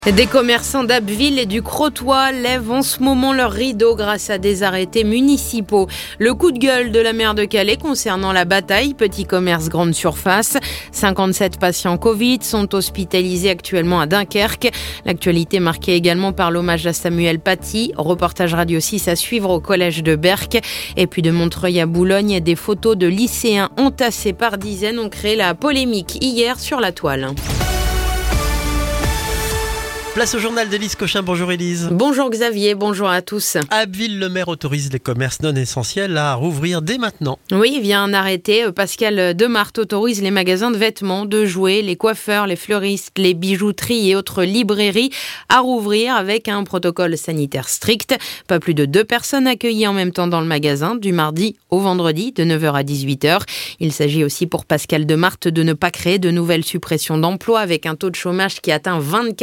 Des commerçants d'Abbeville et du Crotoy lèvent en ce moment leurs rideaux grâce à des arrêtés municipaux. Le coup de gueule de la maire de Calais concernant la bataille petit commerce grande surface. 57 patients Covid sont hospitalisés actuellement à Dunkerque. L'actualité marquée également par l'hommage à Samuel Paty. Reportage Radio 6 à suivre au collège de Berck. Et puis de Montreuil à Boulogne, des photos de lycéens entassés par dizaines ont créé la polémique hier sur la toile. Place au journal d'Élise Cochin. Bonjour Élise. Bonjour Xavier, bonjour à tous. À Abbeville, le maire autorise les commerces non essentiels à rouvrir dès maintenant. Oui, via un arrêté, Pascal Demart autorise les magasins de vêtements, de jouets, les coiffeurs, les fleuristes, les bijouteries et autres librairies à rouvrir avec un protocole sanitaire strict. Pas plus de 2 personnes accueillies en même temps dans le magasin, du mardi au vendredi, de 9h à 18h. Il s'agit aussi pour Pascal Demart de ne pas créer de nouvelles suppressions d'emplois avec un taux de chômage qui atteint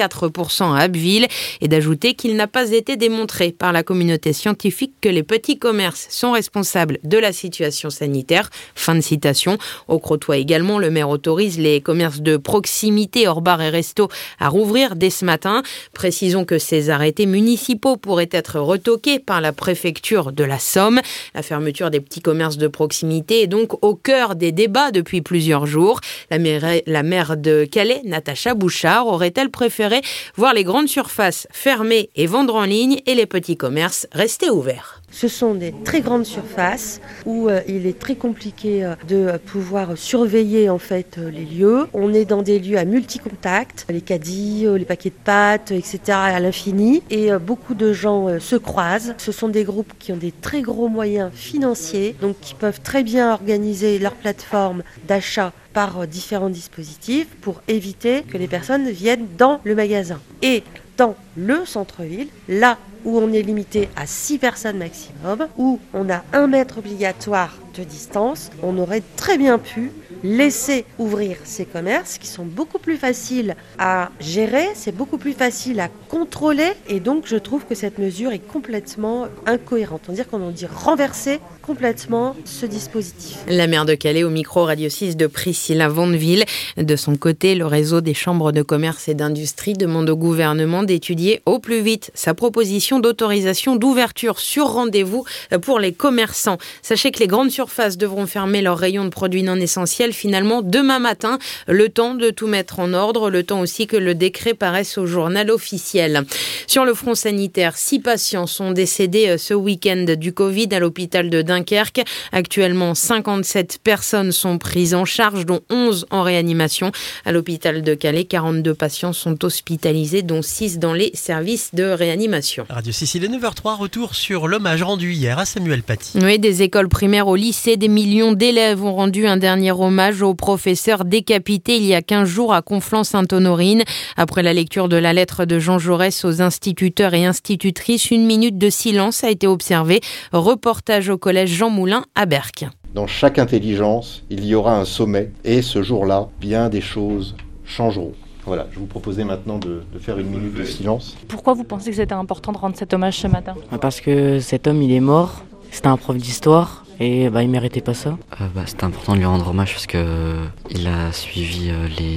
24% à Abbeville et d'ajouter qu'il n'a pas été démontré par la communauté scientifique que les petits commerces sont responsables de la situation sanitaire. Fin de citation. Au Crotoy également, le maire autorise les commerces de proximité hors bar et resto à rouvrir dès ce matin. Précisons que ces arrêtés municipaux pourraient être retoqués par la préfecture de la Somme. La fermeture des petits commerces de proximité est donc au cœur des débats depuis plusieurs jours. La maire de Calais, Natacha Bouchard, aurait-elle préféré voir les grandes surfaces fermées et vendre en ligne et les petits commerces rester ouverts? Ce sont des très grandes surfaces où il est très compliqué de pouvoir surveiller en fait les lieux. On est dans des lieux à multi-contact, les caddies, les paquets de pâtes, etc. à l'infini. Et beaucoup de gens se croisent. Ce sont des groupes qui ont des très gros moyens financiers, donc qui peuvent très bien organiser leur plateforme d'achat par différents dispositifs pour éviter que les personnes viennent dans le magasin. Et dans le centre-ville, là où on est limité à 6 personnes maximum, où on a 1 mètre obligatoire de distance, on aurait très bien pu laisser ouvrir ces commerces qui sont beaucoup plus faciles à gérer, c'est beaucoup plus facile à contrôler et donc je trouve que cette mesure est complètement incohérente. On dirait qu'on dit renverser complètement ce dispositif. La maire de Calais au micro Radio 6 de Priscilla Vandeville. De son côté, le réseau des chambres de commerce et d'industrie demande au gouvernement d'étudier au plus vite sa proposition d'autorisation d'ouverture sur rendez-vous pour les commerçants. Sachez que les grandes surfaces devront fermer leurs rayons de produits non essentiels finalement demain matin, le temps de tout mettre en ordre, le temps aussi que le décret paraisse au journal officiel. Sur le front sanitaire, 6 patients sont décédés ce week-end du Covid à l'hôpital de Dunkerque. Actuellement, 57 personnes sont prises en charge, dont 11 en réanimation. À l'hôpital de Calais, 42 patients sont hospitalisés, dont 6 dans les services de réanimation. Radio 6, il est 9h03, retour sur l'hommage rendu hier à Samuel Paty. Oui, des écoles primaires au lycée, des millions d'élèves ont rendu un dernier hommage au professeur décapité il y a 15 jours à Conflans-Sainte-Honorine. Après la lecture de la lettre de Jean Jaurès aux instituteurs et institutrices, 1 minute de silence a été observée. Reportage au collège Jean Moulin à Berck. Dans chaque intelligence, il y aura un sommet et ce jour-là, bien des choses changeront. Voilà, je vous proposais maintenant de faire 1 minute de silence. Pourquoi vous pensez que c'était important de rendre cet hommage ce matin ? Parce que cet homme, il est mort. C'était un prof d'histoire et il méritait pas ça. C'était important de lui rendre hommage parce qu'il a suivi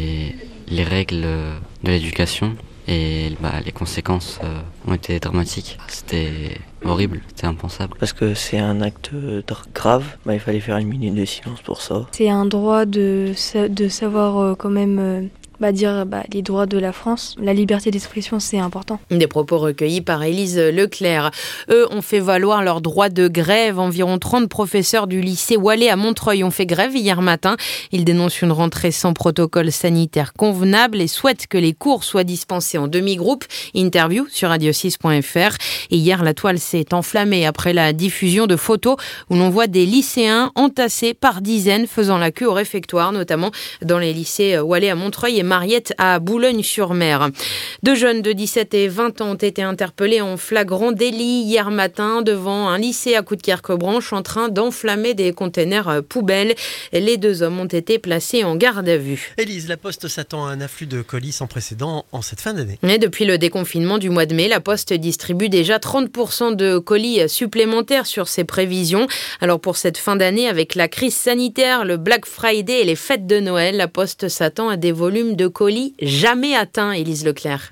les règles de l'éducation et les conséquences ont été dramatiques. C'était horrible, c'était impensable. Parce que c'est un acte grave, il fallait faire 1 minute de silence pour ça. C'est un droit de savoir quand même... dire les droits de la France. La liberté d'expression, c'est important. Des propos recueillis par Élise Leclerc. Eux ont fait valoir leur droit de grève. Environ 30 professeurs du lycée Wallet à Montreuil ont fait grève hier matin. Ils dénoncent une rentrée sans protocole sanitaire convenable et souhaitent que les cours soient dispensés en demi-groupe. Interview sur radio6.fr. Et hier, la toile s'est enflammée après la diffusion de photos où l'on voit des lycéens entassés par dizaines faisant la queue au réfectoire, notamment dans les lycées Wallet à Montreuil et Mariette à Boulogne-sur-Mer. 2 jeunes de 17 et 20 ans ont été interpellés en flagrant délit hier matin devant un lycée à Coudekerque-Branche en train d'enflammer des containers poubelles. Les 2 hommes ont été placés en garde à vue. Élise, la Poste s'attend à un afflux de colis sans précédent en cette fin d'année. Et depuis le déconfinement du mois de mai, la Poste distribue déjà 30% de colis supplémentaires sur ses prévisions. Alors pour cette fin d'année, avec la crise sanitaire, le Black Friday et les fêtes de Noël, la Poste s'attend à des volumes de colis jamais atteints, Élise Leclerc.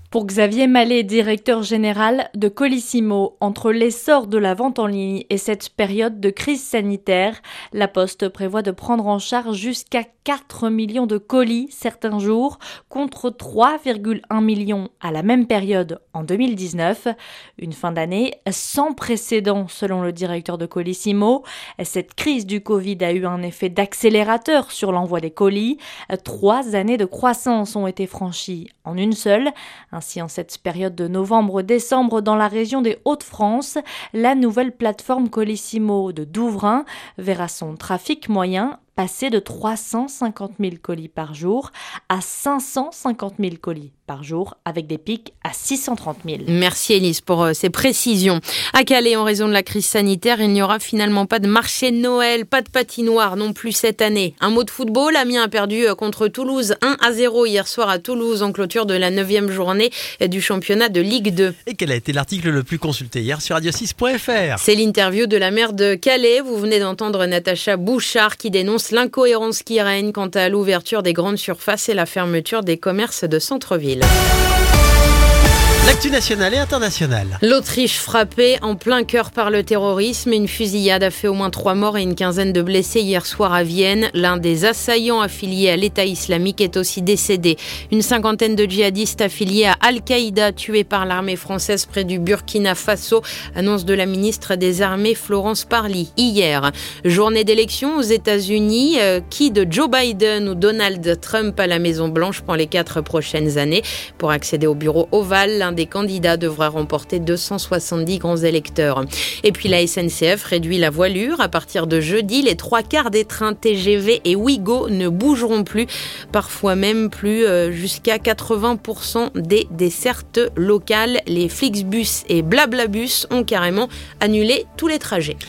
Pour Xavier Mallet, directeur général de Colissimo, entre l'essor de la vente en ligne et cette période de crise sanitaire, La Poste prévoit de prendre en charge jusqu'à 4 millions de colis certains jours, contre 3,1 millions à la même période en 2019. Une fin d'année sans précédent selon le directeur de Colissimo. Cette crise du Covid a eu un effet d'accélérateur sur l'envoi des colis. 3 années de croissance ont été franchies en une seule. Ainsi, en cette période de novembre-décembre, dans la région des Hauts-de-France, la nouvelle plateforme Colissimo de Douvrin verra son trafic moyen passer de 350 000 colis par jour à 550 000 colis par jour, avec des pics à 630 000. Merci Élise pour ces précisions. À Calais, en raison de la crise sanitaire, il n'y aura finalement pas de marché de Noël, pas de patinoire non plus cette année. Un mot de football, Amiens a perdu contre Toulouse 1-0 hier soir à Toulouse en clôture de la 9e journée du championnat de Ligue 2. Et quel a été l'article le plus consulté hier sur radio6.fr? C'est l'interview de la maire de Calais. Vous venez d'entendre Natacha Bouchard qui dénonce l'incohérence qui règne quant à l'ouverture des grandes surfaces et la fermeture des commerces de centre-ville. L'actu nationale et internationale. L'Autriche frappée en plein cœur par le terrorisme. Une fusillade a fait au moins 3 morts et une quinzaine de blessés hier soir à Vienne. L'un des assaillants affiliés à l'État islamique est aussi décédé. Une cinquantaine de djihadistes affiliés à Al-Qaïda tués par l'armée française près du Burkina Faso. Annonce de la ministre des Armées Florence Parly hier. Journée d'élection aux États-Unis. Qui de Joe Biden ou Donald Trump à la Maison-Blanche pour les 4 prochaines années? Pour accéder au bureau ovale, l'un des candidats devra remporter 270 grands électeurs. Et puis la SNCF réduit la voilure. À partir de jeudi, les 3/4 des trains TGV et Ouigo ne bougeront plus, parfois même plus jusqu'à 80% des dessertes locales. Les Flixbus et Blablabus ont carrément annulé tous les trajets.